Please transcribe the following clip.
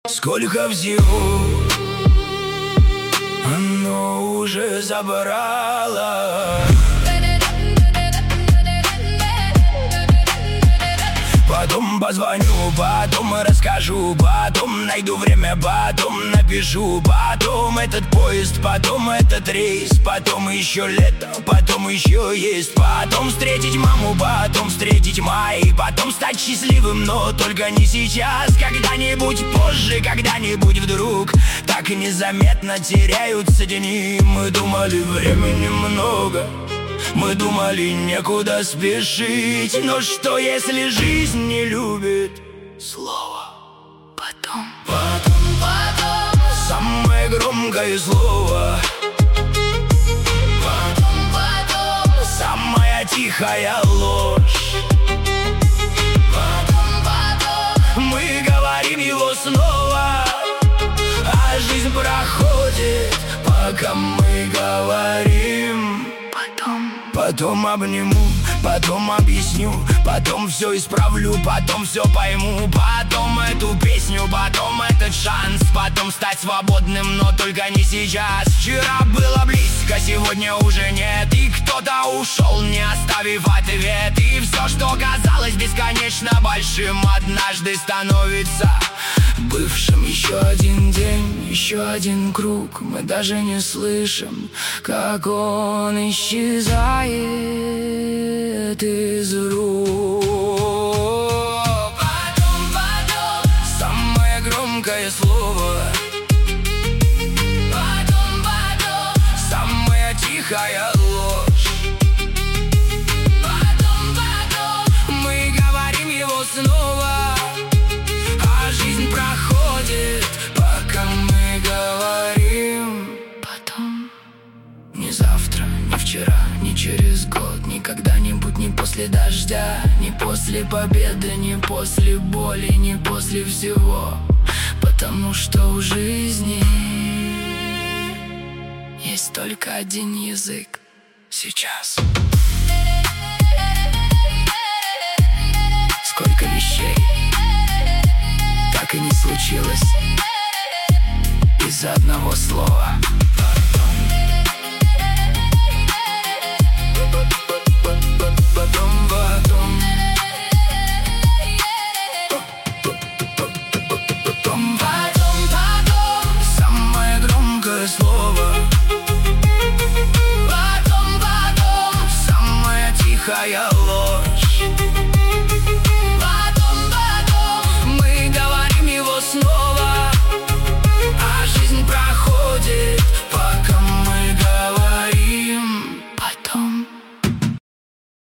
Сколько всего оно уже забрало. Потом позвоню, потом расскажу, потом найду время, потом напишу, потом этот поезд, потом этот рейс, потом еще лето, потом еще есть, потом встретить маму, потом встретить май, потом стать счастливым, но только не сейчас, когда-нибудь позже, когда-нибудь вдруг. Так незаметно теряются дни. Мы думали, времени много, мы думали, некуда спешить. Но что, если жизнь не любит слово «потом»? Потом, потом, самое громкое слово. Потом, потом, самая тихая ложь. Потом, потом, мы говорим его снова, а жизнь проходит, пока мы говорим. Потом обниму, потом объясню, потом все исправлю, потом все пойму, потом эту песню, потом этот шанс, потом стать свободным, но только не сейчас. Вчера было близко, сегодня уже нет, и кто-то ушел, не оставив ответ. И все, что казалось бесконечно большим, однажды становится бывшим. Еще один день, еще один круг, мы даже не слышим, как он исчезает из рук. Потом, потом, самое громкое слово. Потом, потом, самая тихая ложь. Потом, потом, мы говорим его снова, а жизнь проходит, пока мы говорим. Потом. Не завтра, не вчера, не через год, не когда-нибудь, не после дождя, не после победы, не после боли, не после всего. Потому что у жизни есть только один язык сейчас. Сколько вещей так и не случилось из-за одного слова. Слово. Потом, потом, самая тихая